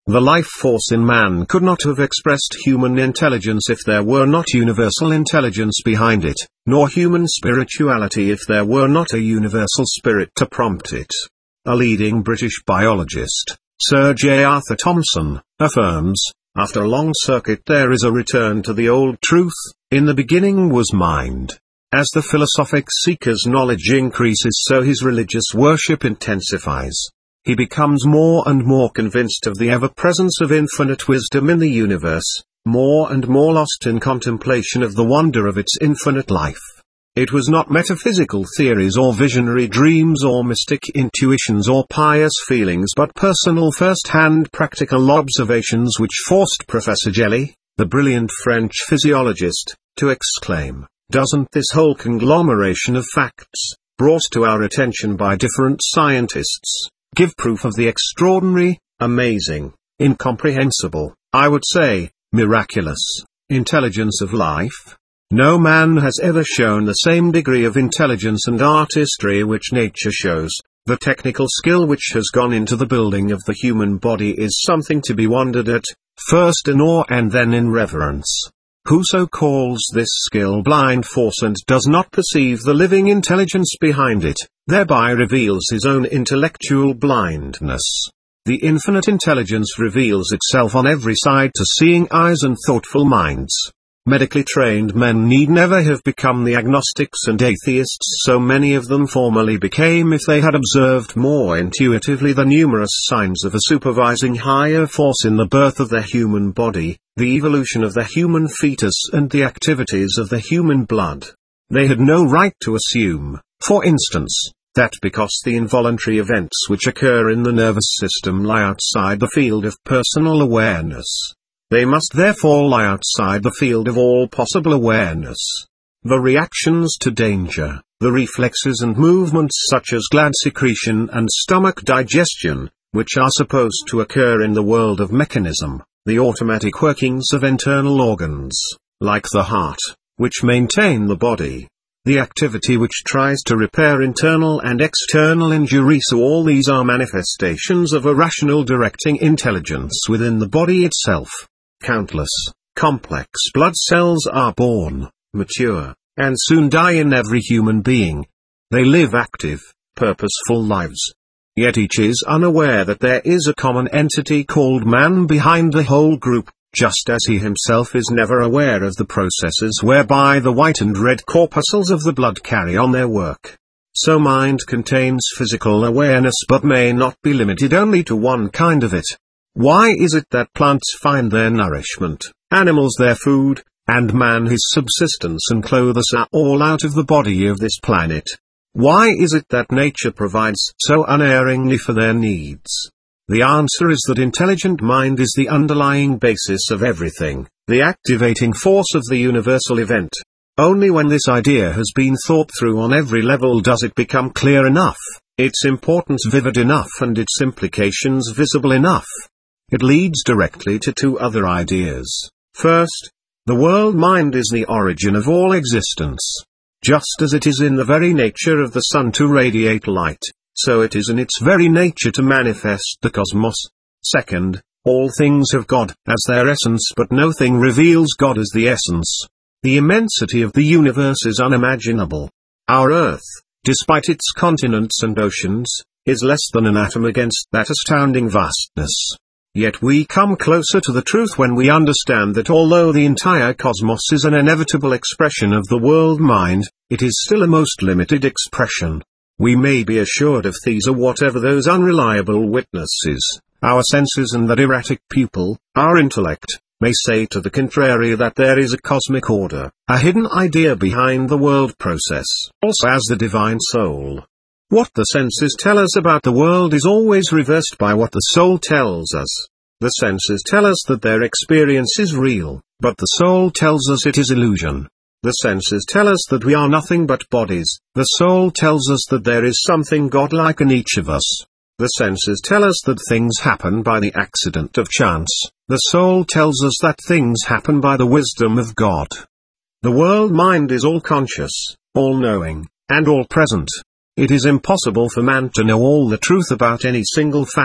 The life force in man could not have expressed human intelligence if there were not universal intelligence behind it, nor human spirituality if there were not a universal spirit to prompt it. A leading British biologist, Sir J. Arthur Thomson, affirms, after a long circuit there is a return to the old truth, in the beginning was mind. As the philosophic seeker's knowledge increases, so his religious worship intensifies. He becomes more and more convinced of the ever-presence of infinite wisdom in the universe, more and more lost in contemplation of the wonder of its infinite life. It was not metaphysical theories or visionary dreams or mystic intuitions or pious feelings but personal first-hand practical observations which forced Professor Gellie, the brilliant French physiologist, to exclaim, "Doesn't this whole conglomeration of facts, brought to our attention by different scientists, give proof of the extraordinary, amazing, incomprehensible, I would say, miraculous, intelligence of life? No man has ever shown the same degree of intelligence and artistry which nature shows. The technical skill which has gone into the building of the human body is something to be wondered at, first in awe and then in reverence. Whoso calls this skill blind force and does not perceive the living intelligence behind it, thereby reveals his own intellectual blindness. The infinite intelligence reveals itself on every side to seeing eyes and thoughtful minds. Medically trained men need never have become the agnostics and atheists so many of them formerly became if they had observed more intuitively the numerous signs of a supervising higher force in the birth of the human body, the evolution of the human fetus and the activities of the human blood. They had no right to assume, for instance, that because the involuntary events which occur in the nervous system lie outside the field of personal awareness, they must therefore lie outside the field of all possible awareness. The reactions to danger, the reflexes and movements such as glad secretion and stomach digestion, which are supposed to occur in the world of mechanism, the automatic workings of internal organs, like the heart, which maintain the body, the activity which tries to repair internal and external injury, so all these are manifestations of a rational directing intelligence within the body itself. Countless, complex blood cells are born, mature, and soon die in every human being. They live active, purposeful lives. Yet each is unaware that there is a common entity called man behind the whole group, just as he himself is never aware of the processes whereby the white and red corpuscles of the blood carry on their work. So mind contains physical awareness but may not be limited only to one kind of it. Why is it that plants find their nourishment, animals their food, and man his subsistence and clothes are all out of the body of this planet? Why is it that nature provides so unerringly for their needs? The answer is that intelligent mind is the underlying basis of everything, the activating force of the universal event. Only when this idea has been thought through on every level does it become clear enough, its importance vivid enough and its implications visible enough. It leads directly to two other ideas. First, the world mind is the origin of all existence. Just as it is in the very nature of the sun to radiate light, so it is in its very nature to manifest the cosmos. Second, all things have God as their essence but no thing reveals God as the essence. The immensity of the universe is unimaginable. Our Earth, despite its continents and oceans, is less than an atom against that astounding vastness. Yet we come closer to the truth when we understand that although the entire cosmos is an inevitable expression of the world mind, it is still a most limited expression. We may be assured of these or whatever those unreliable witnesses, our senses and that erratic pupil, our intellect, may say to the contrary, that there is a cosmic order, a hidden idea behind the world process, also as the divine soul. What the senses tell us about the world is always reversed by what the soul tells us. The senses tell us that their experience is real, but the soul tells us it is illusion. The senses tell us that we are nothing but bodies, the soul tells us that there is something godlike in each of us. The senses tell us that things happen by the accident of chance, the soul tells us that things happen by the wisdom of God. The world mind is all-conscious, all-knowing, and all-present. It is impossible for man to know all the truth about any single fact,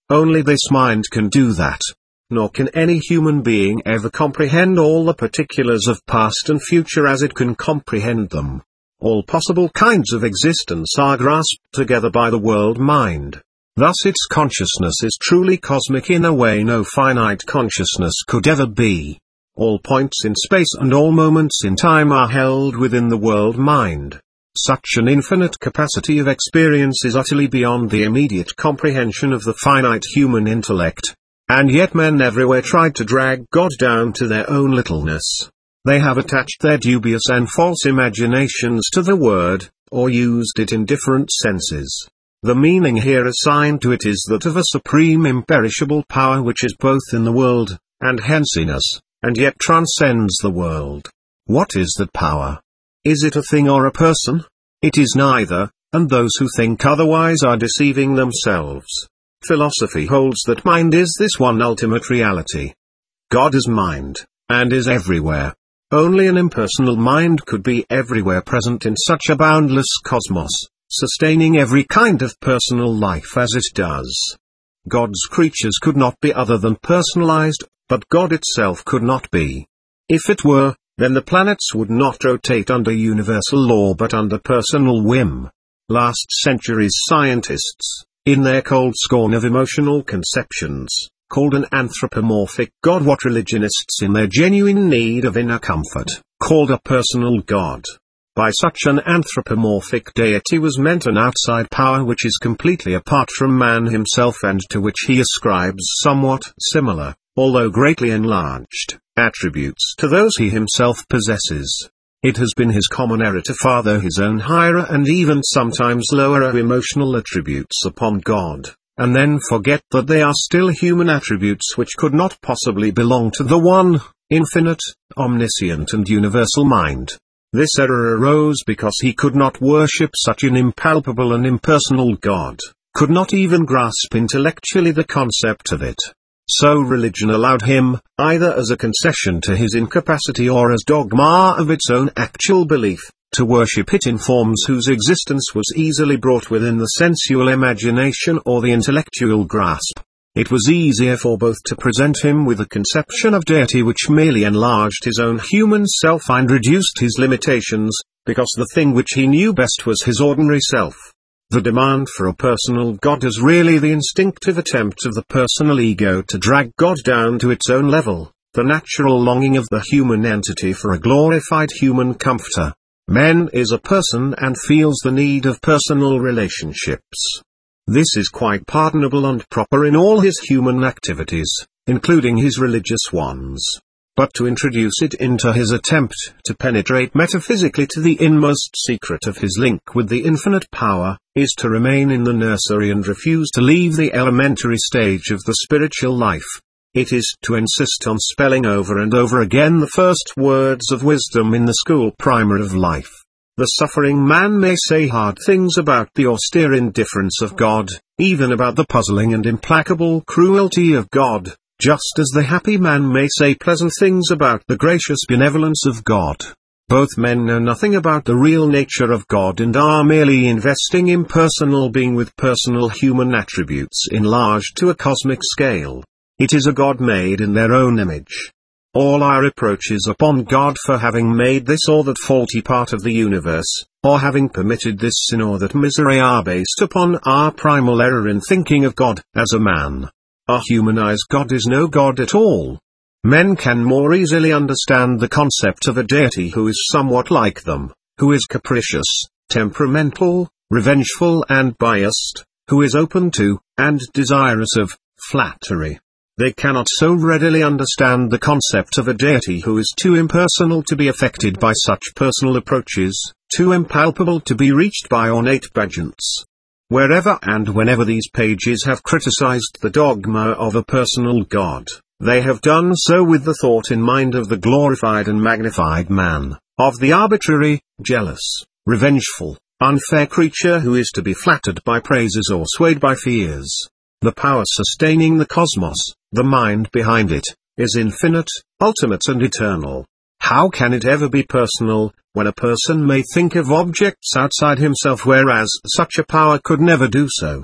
Only this mind can do that. Nor can any human being ever comprehend all the particulars of past and future as it can comprehend them. All possible kinds of existence are grasped together by the world mind. Thus its consciousness is truly cosmic in a way no finite consciousness could ever be. All points in space and all moments in time are held within the world mind. Such an infinite capacity of experience is utterly beyond the immediate comprehension of the finite human intellect. And yet men everywhere tried to drag God down to their own littleness. They have attached their dubious and false imaginations to the word, or used it in different senses. The meaning here assigned to it is that of a supreme imperishable power which is both in the world, and hence in us, and yet transcends the world. What is that power? Is it a thing or a person? It is neither, and those who think otherwise are deceiving themselves. Philosophy holds that mind is this one ultimate reality. God is mind, and is everywhere. Only an impersonal mind could be everywhere present in such a boundless cosmos, sustaining every kind of personal life as it does. God's creatures could not be other than personalized, but God itself could not be. If it were, then the planets would not rotate under universal law but under personal whim. Last century's scientists, in their cold scorn of emotional conceptions, called an anthropomorphic God what religionists in their genuine need of inner comfort, called a personal God. By such an anthropomorphic deity was meant an outside power which is completely apart from man himself and to which he ascribes somewhat similar, although greatly enlarged, attributes to those he himself possesses. It has been his common error to father his own higher and even sometimes lower emotional attributes upon God, and then forget that they are still human attributes which could not possibly belong to the one, infinite, omniscient and universal mind. This error arose because he could not worship such an impalpable and impersonal God, could not even grasp intellectually the concept of it. So religion allowed him, either as a concession to his incapacity or as dogma of its own actual belief, to worship it in forms whose existence was easily brought within the sensual imagination or the intellectual grasp. It was easier for both to present him with a conception of deity which merely enlarged his own human self and reduced his limitations, because the thing which he knew best was his ordinary self. The demand for a personal God is really the instinctive attempt of the personal ego to drag God down to its own level, the natural longing of the human entity for a glorified human comforter. Man is a person and feels the need of personal relationships. This is quite pardonable and proper in all his human activities, including his religious ones. But to introduce it into his attempt to penetrate metaphysically to the inmost secret of his link with the infinite power, is to remain in the nursery and refuse to leave the elementary stage of the spiritual life. It is to insist on spelling over and over again the first words of wisdom in the school primer of life. The suffering man may say hard things about the austere indifference of God, even about the puzzling and implacable cruelty of God, just as the happy man may say pleasant things about the gracious benevolence of God. Both men know nothing about the real nature of God and are merely investing impersonal being with personal human attributes enlarged to a cosmic scale. It is a God made in their own image. All our reproaches upon God for having made this or that faulty part of the universe, or having permitted this sin or that misery are based upon our primal error in thinking of God as a man. A humanized God is no God at all. Men can more easily understand the concept of a deity who is somewhat like them, who is capricious, temperamental, revengeful and biased, who is open to, and desirous of, flattery. They cannot so readily understand the concept of a deity who is too impersonal to be affected by such personal approaches, too impalpable to be reached by ornate pageants. Wherever and whenever these pages have criticized the dogma of a personal God, they have done so with the thought in mind of the glorified and magnified man, of the arbitrary, jealous, revengeful, unfair creature who is to be flattered by praises or swayed by fears. The power sustaining the cosmos, the mind behind it, is infinite, ultimate and eternal. How can it ever be personal, when a person may think of objects outside himself whereas such a power could never do so?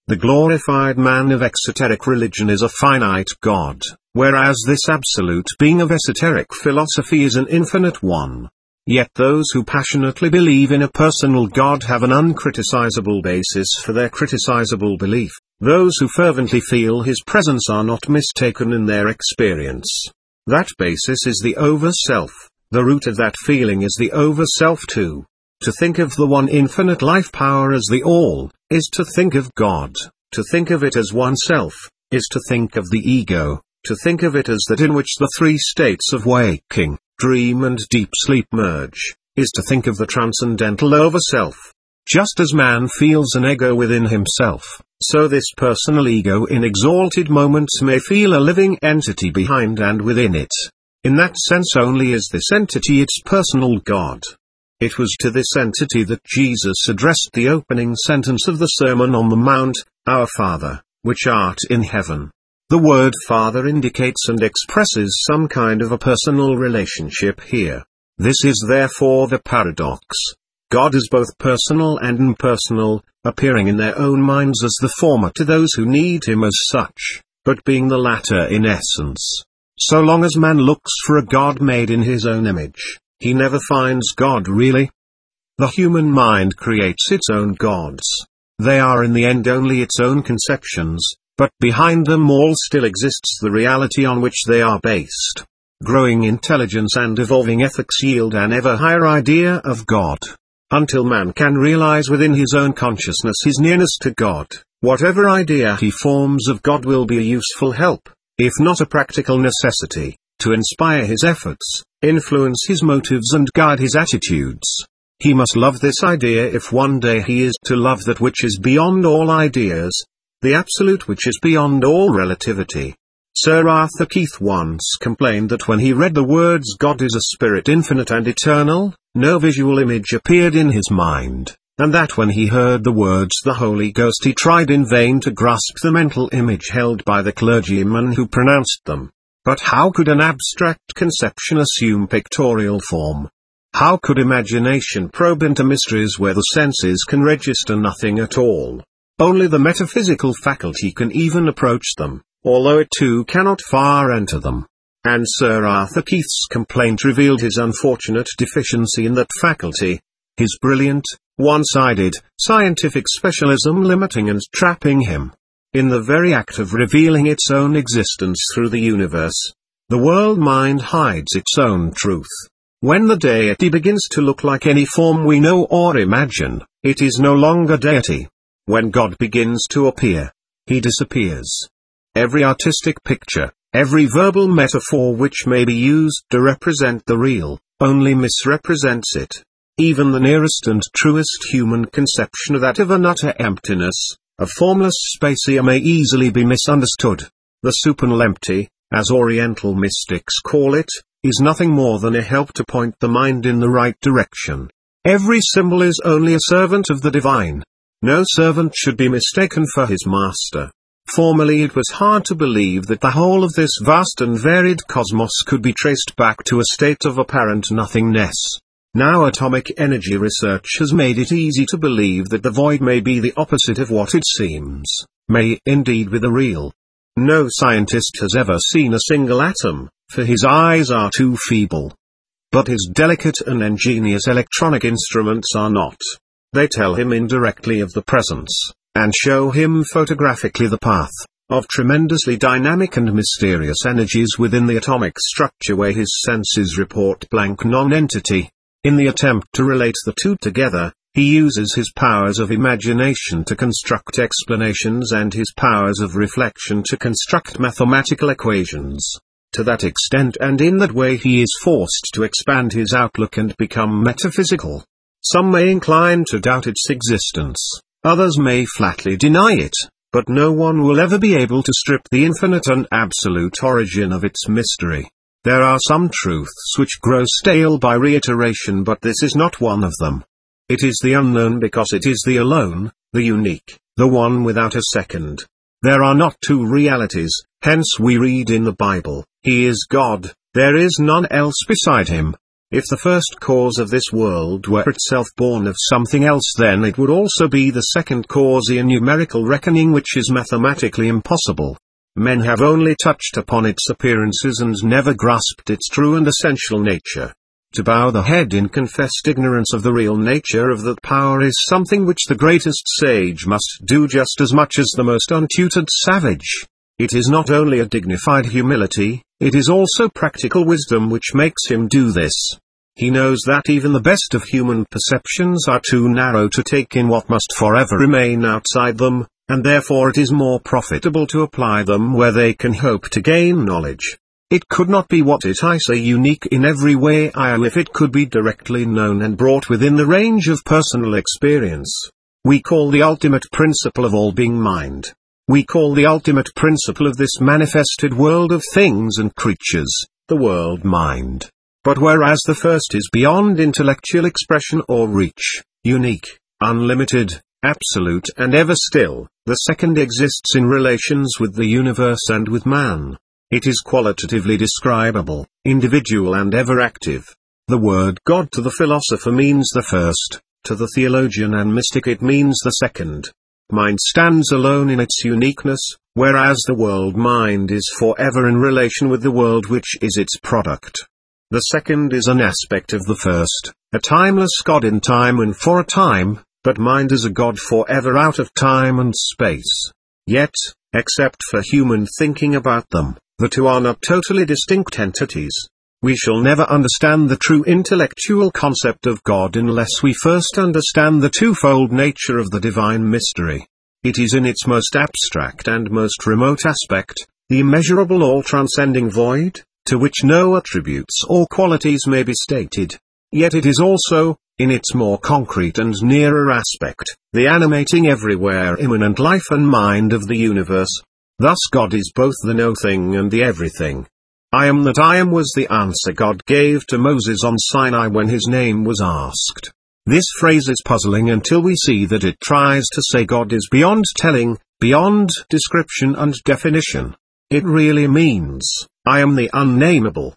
The glorified man of exoteric religion is a finite God, whereas this absolute being of esoteric philosophy is an infinite one. Yet those who passionately believe in a personal God have an uncriticizable basis for their criticizable belief. Those who fervently feel his presence are not mistaken in their experience. That basis is the over-self. The root of that feeling is the over-self too. To think of the one infinite life power as the all, is to think of God. To think of it as oneself, is to think of the ego. To think of it as that in which the three states of waking, dream and deep sleep merge, is to think of the transcendental over-self. Just as man feels an ego within himself, so this personal ego in exalted moments may feel a living entity behind and within it. In that sense only is this entity its personal God. It was to this entity that Jesus addressed the opening sentence of the Sermon on the Mount, "Our Father, which art in heaven." The word Father indicates and expresses some kind of a personal relationship here. This is therefore the paradox. God is both personal and impersonal, appearing in their own minds as the former to those who need him as such, but being the latter in essence. So long as man looks for a God made in his own image, he never finds God really. The human mind creates its own gods. They are in the end only its own conceptions, but behind them all still exists the reality on which they are based. Growing intelligence and evolving ethics yield an ever higher idea of God. Until man can realize within his own consciousness his nearness to God, whatever idea he forms of God will be a useful help, if not a practical necessity, to inspire his efforts, influence his motives and guide his attitudes. He must love this idea if one day he is to love that which is beyond all ideas, the absolute which is beyond all relativity. Sir Arthur Keith once complained that when he read the words "God is a spirit infinite and eternal," no visual image appeared in his mind, and that when he heard the words "the Holy Ghost" he tried in vain to grasp the mental image held by the clergyman who pronounced them. But how could an abstract conception assume pictorial form? How could imagination probe into mysteries where the senses can register nothing at all? Only the metaphysical faculty can even approach them, although it too cannot far enter them. And Sir Arthur Keith's complaint revealed his unfortunate deficiency in that faculty, his brilliant, one-sided, scientific specialism limiting and trapping him. In the very act of revealing its own existence through the universe, the world mind hides its own truth. When the deity begins to look like any form we know or imagine, it is no longer deity. When God begins to appear, he disappears. Every artistic picture, every verbal metaphor which may be used to represent the real, only misrepresents it. Even the nearest and truest human conception of that of an utter emptiness, a formless spacia may easily be misunderstood. The supernal empty, as Oriental mystics call it, is nothing more than a help to point the mind in the right direction. Every symbol is only a servant of the divine. No servant should be mistaken for his master. Formerly it was hard to believe that the whole of this vast and varied cosmos could be traced back to a state of apparent nothingness. Now atomic energy research has made it easy to believe that the void may be the opposite of what it seems, may indeed be the real. No scientist has ever seen a single atom, for his eyes are too feeble. But his delicate and ingenious electronic instruments are not. They tell him indirectly of the presence, and show him photographically the path, of tremendously dynamic and mysterious energies within the atomic structure where his senses report blank non-entity. In the attempt to relate the two together, he uses his powers of imagination to construct explanations and his powers of reflection to construct mathematical equations. To that extent and in that way he is forced to expand his outlook and become metaphysical. Some may incline to doubt its existence, others may flatly deny it, but no one will ever be able to strip the infinite and absolute origin of its mystery. There are some truths which grow stale by reiteration, but this is not one of them. It is the unknown because it is the alone, the unique, the one without a second. There are not two realities, hence we read in the Bible, "He is God, there is none else beside him." If the first cause of this world were itself born of something else, then it would also be the second cause in numerical reckoning, which is mathematically impossible. Men have only touched upon its appearances and never grasped its true and essential nature. To bow the head in confessed ignorance of the real nature of that power is something which the greatest sage must do just as much as the most untutored savage. It is not only a dignified humility, it is also practical wisdom which makes him do this. He knows that even the best of human perceptions are too narrow to take in what must forever remain outside them, and therefore it is more profitable to apply them where they can hope to gain knowledge. It could not be what it I say unique in every way if it could be directly known and brought within the range of personal experience. We call the ultimate principle of all being mind. We call the ultimate principle of this manifested world of things and creatures, the world mind. But whereas the first is beyond intellectual expression or reach, unique, unlimited, absolute and ever still, the second exists in relations with the universe and with man. It is qualitatively describable, individual and ever active. The word God to the philosopher means the first, to the theologian and mystic it means the second. Mind stands alone in its uniqueness, whereas the world mind is forever in relation with the world which is its product. The second is an aspect of the first, a timeless God in time and for a time, but mind is a God forever out of time and space. Yet, except for human thinking about them, the two are not totally distinct entities. We shall never understand the true intellectual concept of God unless we first understand the twofold nature of the divine mystery. It is in its most abstract and most remote aspect, the immeasurable all-transcending void, to which no attributes or qualities may be stated. Yet it is also, in its more concrete and nearer aspect, the animating everywhere immanent life and mind of the universe. Thus God is both the no-thing and the everything. I am that I am was the answer God gave to Moses on Sinai when his name was asked. This phrase is puzzling until we see that it tries to say God is beyond telling, beyond description and definition. It really means, I am the unnameable.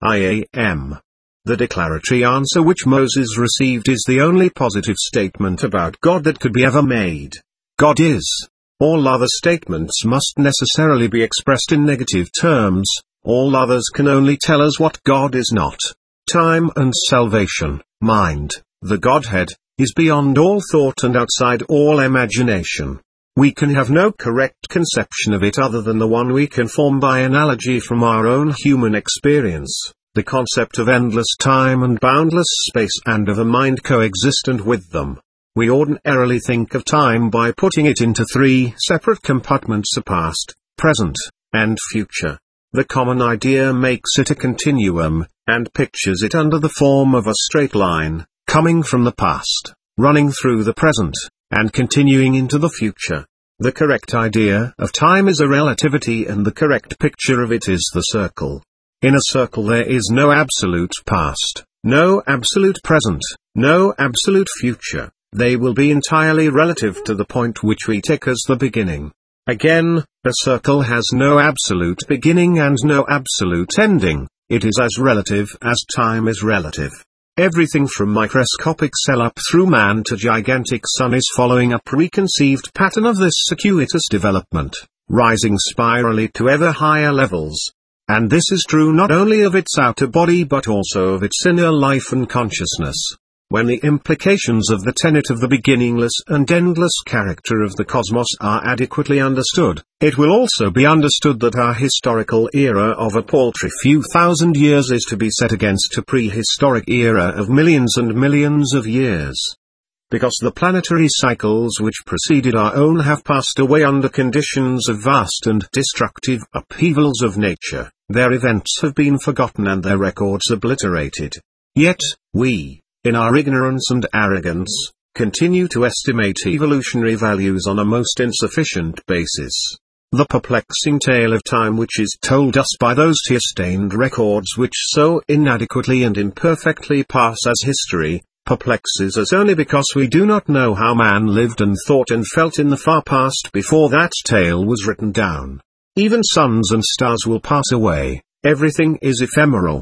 I am. The declaratory answer which Moses received is the only positive statement about God that could be ever made. God is. All other statements must necessarily be expressed in negative terms. All others can only tell us what God is not. Time and salvation, mind, the Godhead, is beyond all thought and outside all imagination. We can have no correct conception of it other than the one we can form by analogy from our own human experience, the concept of endless time and boundless space and of a mind coexistent with them. We ordinarily think of time by putting it into three separate compartments: a past, present, and future. The common idea makes it a continuum, and pictures it under the form of a straight line, coming from the past, running through the present, and continuing into the future. The correct idea of time is a relativity, and the correct picture of it is the circle. In a circle there is no absolute past, no absolute present, no absolute future. They will be entirely relative to the point which we take as the beginning. Again, a circle has no absolute beginning and no absolute ending. It is as relative as time is relative. Everything from microscopic cell up through man to gigantic sun is following a preconceived pattern of this circuitous development, rising spirally to ever higher levels. And this is true not only of its outer body but also of its inner life and consciousness. When the implications of the tenet of the beginningless and endless character of the cosmos are adequately understood, it will also be understood that our historical era of a paltry few thousand years is to be set against a prehistoric era of millions and millions of years. Because the planetary cycles which preceded our own have passed away under conditions of vast and destructive upheavals of nature, their events have been forgotten and their records obliterated. Yet, we, in our ignorance and arrogance, continue to estimate evolutionary values on a most insufficient basis. The perplexing tale of time which is told us by those tear-stained records which so inadequately and imperfectly pass as history, perplexes us only because we do not know how man lived and thought and felt in the far past before that tale was written down. Even suns and stars will pass away, everything is ephemeral.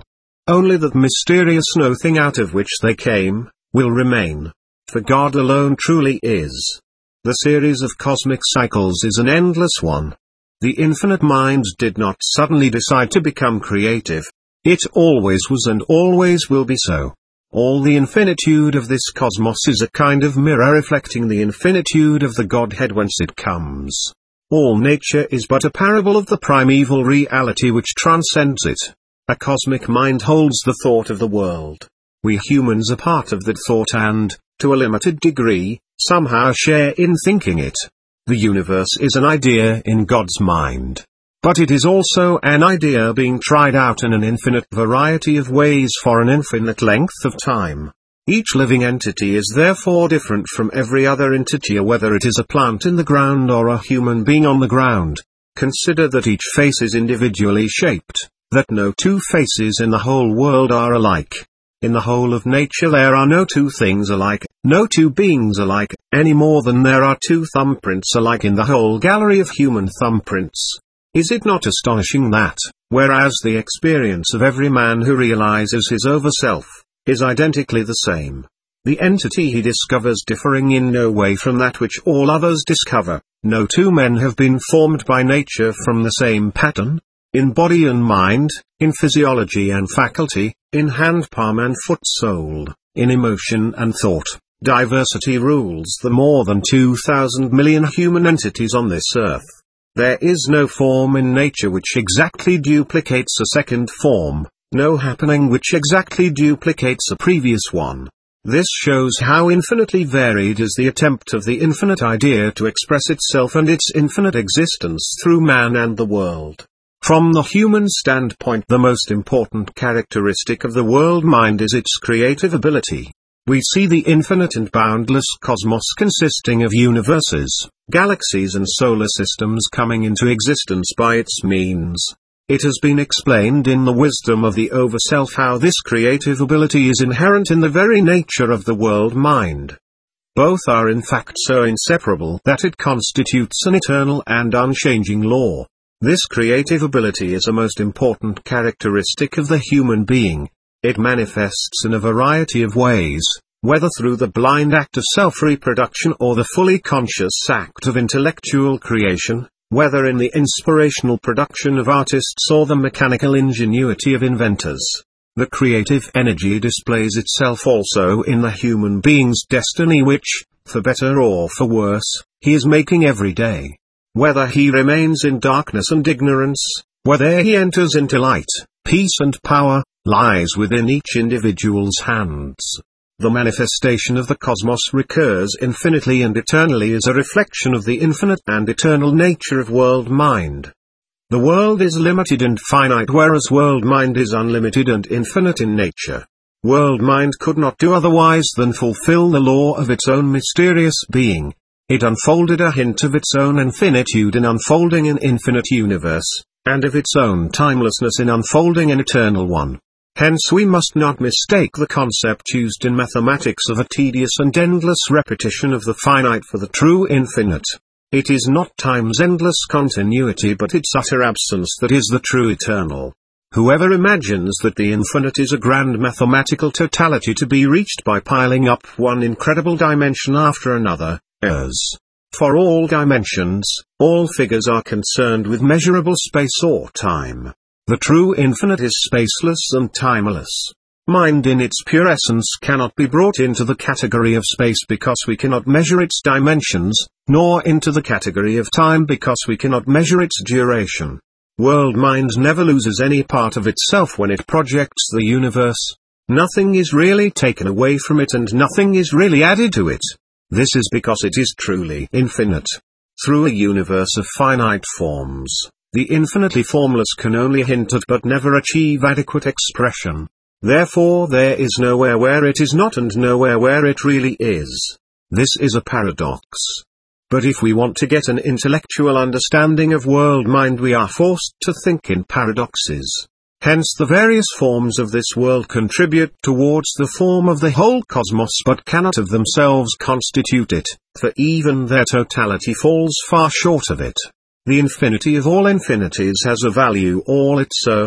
only that mysterious no thing out of which they came, will remain. For God alone truly is. The series of cosmic cycles is an endless one. The infinite mind did not suddenly decide to become creative. It always was and always will be so. All the infinitude of this cosmos is a kind of mirror reflecting the infinitude of the Godhead whence it comes. All nature is but a parable of the primeval reality which transcends it. A cosmic mind holds the thought of the world. We humans are part of that thought and, to a limited degree, somehow share in thinking it. The universe is an idea in God's mind. But it is also an idea being tried out in an infinite variety of ways for an infinite length of time. Each living entity is therefore different from every other entity, whether it is a plant in the ground or a human being on the ground. Consider that each face is individually shaped, that no two faces in the whole world are alike. In the whole of nature there are no two things alike, no two beings alike, any more than there are two thumbprints alike in the whole gallery of human thumbprints. Is it not astonishing that, whereas the experience of every man who realizes his over-self is identically the same, the entity he discovers differing in no way from that which all others discover, no two men have been formed by nature from the same pattern? In body and mind, in physiology and faculty, in hand palm and foot sole, in emotion and thought, diversity rules the more than 2,000 million human entities on this earth. There is no form in nature which exactly duplicates a second form, no happening which exactly duplicates a previous one. This shows how infinitely varied is the attempt of the infinite idea to express itself and its infinite existence through man and the world. From the human standpoint, the most important characteristic of the world mind is its creative ability. We see the infinite and boundless cosmos consisting of universes, galaxies and solar systems coming into existence by its means. It has been explained in the wisdom of the Overself how this creative ability is inherent in the very nature of the world mind. Both are in fact so inseparable that it constitutes an eternal and unchanging law. This creative ability is a most important characteristic of the human being. It manifests in a variety of ways, whether through the blind act of self-reproduction or the fully conscious act of intellectual creation, whether in the inspirational production of artists or the mechanical ingenuity of inventors. The creative energy displays itself also in the human being's destiny which, for better or for worse, he is making every day. Whether he remains in darkness and ignorance, whether he enters into light, peace and power, lies within each individual's hands. The manifestation of the cosmos recurs infinitely and eternally as a reflection of the infinite and eternal nature of world mind. The world is limited and finite, whereas world mind is unlimited and infinite in nature. World mind could not do otherwise than fulfill the law of its own mysterious being. It unfolded a hint of its own infinitude in unfolding an infinite universe, and of its own timelessness in unfolding an eternal one. Hence we must not mistake the concept used in mathematics of a tedious and endless repetition of the finite for the true infinite. It is not time's endless continuity but its utter absence that is the true eternal. Whoever imagines that the infinite is a grand mathematical totality to be reached by piling up one incredible dimension after another, errs. For all dimensions, all figures are concerned with measurable space or time. The true infinite is spaceless and timeless. Mind in its pure essence cannot be brought into the category of space because we cannot measure its dimensions, nor into the category of time because we cannot measure its duration. World mind never loses any part of itself when it projects the universe. Nothing is really taken away from it and nothing is really added to it. This is because it is truly infinite. Through a universe of finite forms, the infinitely formless can only hint at but never achieve adequate expression. Therefore there is nowhere where it is not and nowhere where it really is. This is a paradox. But if we want to get an intellectual understanding of world mind, we are forced to think in paradoxes. Hence the various forms of this world contribute towards the form of the whole cosmos but cannot of themselves constitute it, for even their totality falls far short of it. The infinity of all infinities has a value all its own.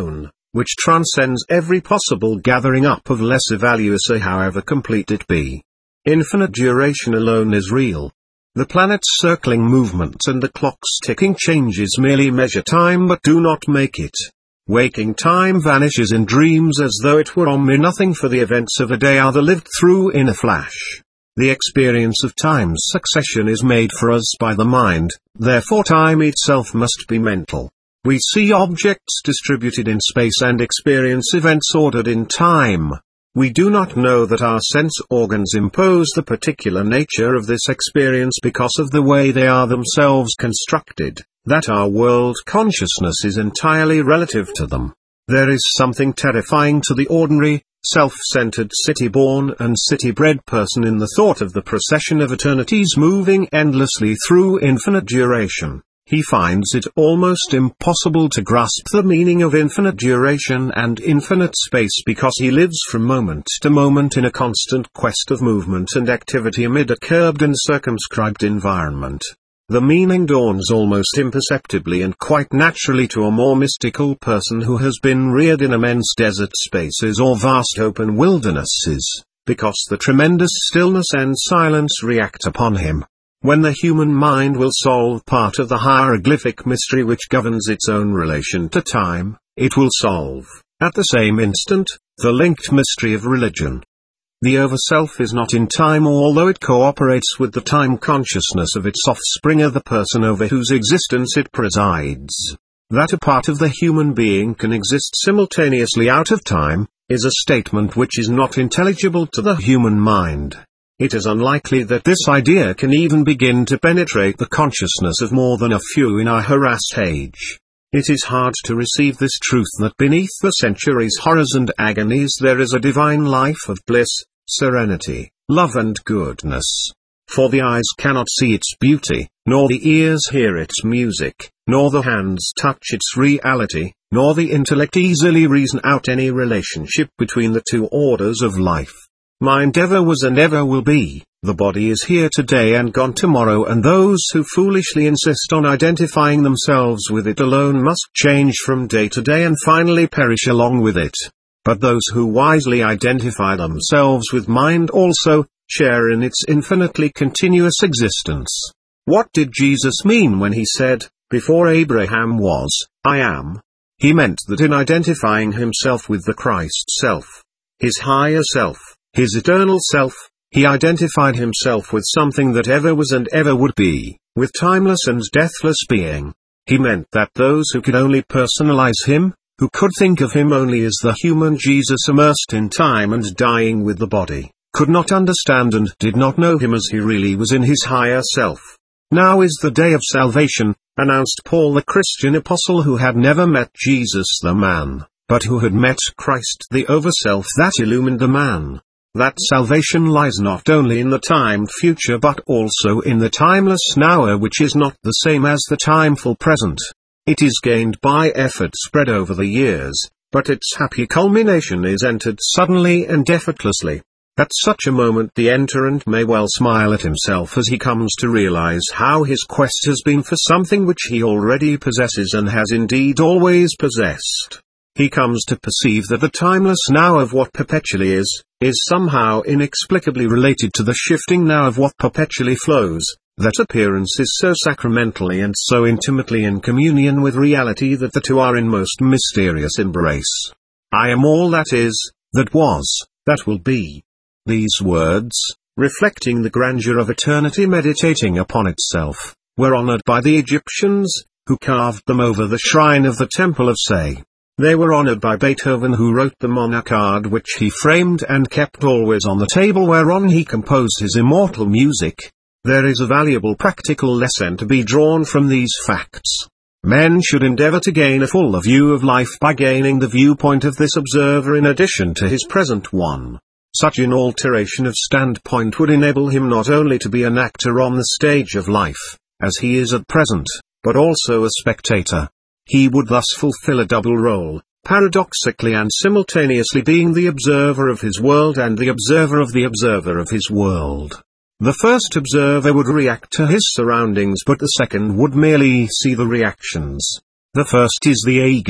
which transcends every possible gathering up of lesser values, however complete it be. Infinite duration alone is real. The planet's circling movements and the clock's ticking changes merely measure time but do not make it. Waking time vanishes in dreams as though it were only nothing, for the events of a day are lived through in a flash. The experience of time's succession is made for us by the mind, therefore time itself must be mental. We see objects distributed in space and experience events ordered in time. We do not know that our sense organs impose the particular nature of this experience because of the way they are themselves constructed, that our world consciousness is entirely relative to them. There is something terrifying to the ordinary, self-centered city-born and city-bred person in the thought of the procession of eternities moving endlessly through infinite duration. He finds it almost impossible to grasp the meaning of infinite duration and infinite space because he lives from moment to moment in a constant quest of movement and activity amid a curbed and circumscribed environment. The meaning dawns almost imperceptibly and quite naturally to a more mystical person who has been reared in immense desert spaces or vast open wildernesses, because the tremendous stillness and silence react upon him. When the human mind will solve part of the hieroglyphic mystery which governs its own relation to time, it will solve, at the same instant, the linked mystery of religion. The Overself is not in time, although it cooperates with the time consciousness of its offspring, the person over whose existence it presides. That a part of the human being can exist simultaneously out of time, is a statement which is not intelligible to the human mind. It is unlikely that this idea can even begin to penetrate the consciousness of more than a few in our harassed age. It is hard to receive this truth that beneath the centuries' horrors and agonies there is a divine life of bliss, serenity, love and goodness. For the eyes cannot see its beauty, nor the ears hear its music, nor the hands touch its reality, nor the intellect easily reason out any relationship between the two orders of life. Mind ever was and ever will be, the body is here today and gone tomorrow, and those who foolishly insist on identifying themselves with it alone must change from day to day and finally perish along with it. But those who wisely identify themselves with mind also, share in its infinitely continuous existence. What did Jesus mean when he said, "Before Abraham was, I am"? He meant that in identifying himself with the Christ self, his higher self, his eternal self, he identified himself with something that ever was and ever would be, with timeless and deathless being. He meant that those who could only personalize him, who could think of him only as the human Jesus immersed in time and dying with the body, could not understand and did not know him as he really was in his higher self. Now is the day of salvation, announced Paul the Christian apostle, who had never met Jesus the man, but who had met Christ the Overself that illumined the man. That salvation lies not only in the time future but also in the timeless now, which is not the same as the timeful present. It is gained by effort spread over the years, but its happy culmination is entered suddenly and effortlessly. At such a moment the entrant may well smile at himself as he comes to realize how his quest has been for something which he already possesses and has indeed always possessed. He comes to perceive that the timeless now of what perpetually is somehow inexplicably related to the shifting now of what perpetually flows. That appearance is so sacramentally and so intimately in communion with reality that the two are in most mysterious embrace. I am all that is, that was, that will be. These words, reflecting the grandeur of eternity meditating upon itself, were honored by the Egyptians, who carved them over the shrine of the Temple of Say. They were honored by Beethoven, who wrote the monarchade which he framed and kept always on the table whereon he composed his immortal music. There is a valuable practical lesson to be drawn from these facts. Men should endeavor to gain a fuller view of life by gaining the viewpoint of this observer in addition to his present one. Such an alteration of standpoint would enable him not only to be an actor on the stage of life, as he is at present, but also a spectator. He would thus fulfill a double role, paradoxically and simultaneously being the observer of his world and the observer of his world. The first observer would react to his surroundings, but the second would merely see the reactions. The first is the ego,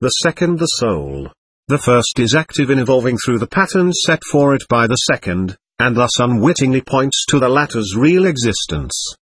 the second the soul. The first is active in evolving through the patterns set for it by the second, and thus unwittingly points to the latter's real existence.